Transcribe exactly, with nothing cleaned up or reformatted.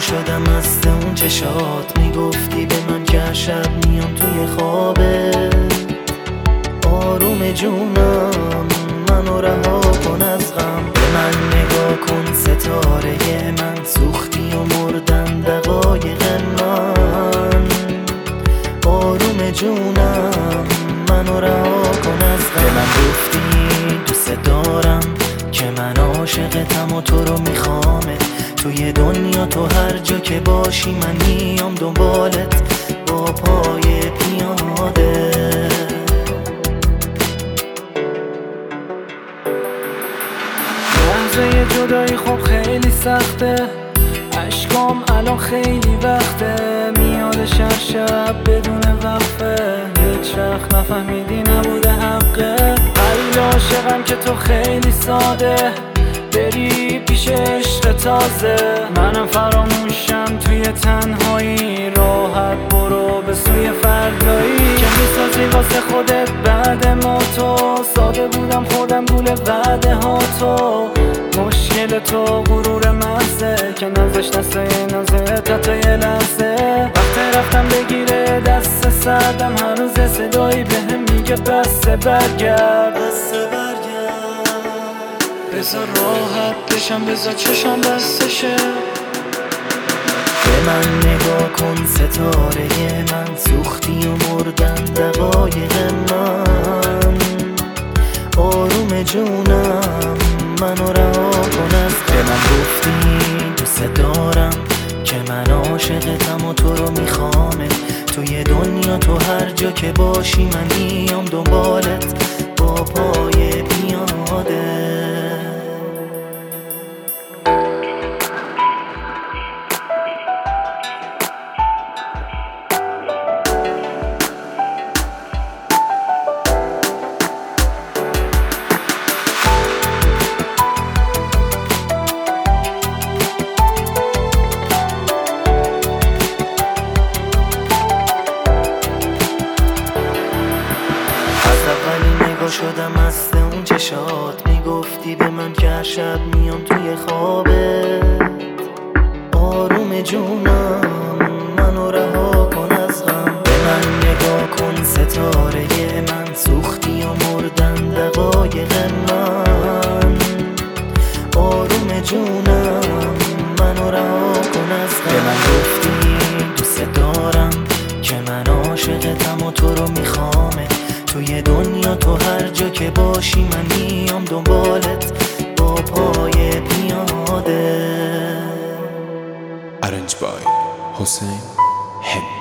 شدم مست اون چشات، میگفتی به من که شب میام توی خوابت. آروم جونم منو رها کن از غم، به من نگاه کن ستاره من، سوختی و مردن دقایق من. آروم جونم منو رها کن از غم، به من گفتی دوست دارم که من عاشقتم و تو رو میخوامت. توی دنیا تو هر جا که باشی من میام دنبالت با پای پیاده. لحظه جدایی خب خیلی سخته، عشقام الان خیلی وقته، میاد شب شب بدون وقفه. هیچ وقت نفهمیدی نبوده حقه، خیلی عاشقم که تو خیلی ساده بری پیش عشق تازه. منم فراموشم توی تنهایی، راحت برو به سوی فردایی که میسازی واسه خودت بعد ما. تو ساده بودم خودم گول وعده ها، تو مشکل تو غرور محضه که نزش دسته نازه تا یه لحظه. وقت رفتم بگیره دست سردم، هنوز صدایی بهم میگه بسه برگرد، بسه برگرد. بذار راحت بشم، بذار چشم بستشه. به من نگاه کن ستاره من، سوختی و مردن دقایق من. آروم جونم منو رها کن از غم، به من گفتی دوست دارم که من عاشقتم و تو رو میخوامت. توی دنیا تو هر جا که باشی من میام دنبالت با پای پیاده. شدم مست اون چشات، میگفتی به من که شب میام توی خوابت. آروم جونم منو رها کن از غم، به من نگاه کن ستاره من، سوختی و مردن دقایق من. آروم جونم منو رها کن از غم، به من گفتی دوست دارم که من عاشقتم و تو رو میخوامت. توی دنیا تو هر جا که باشی من میام دنبالت با پای پیاده. Arranged by Hussein Hen.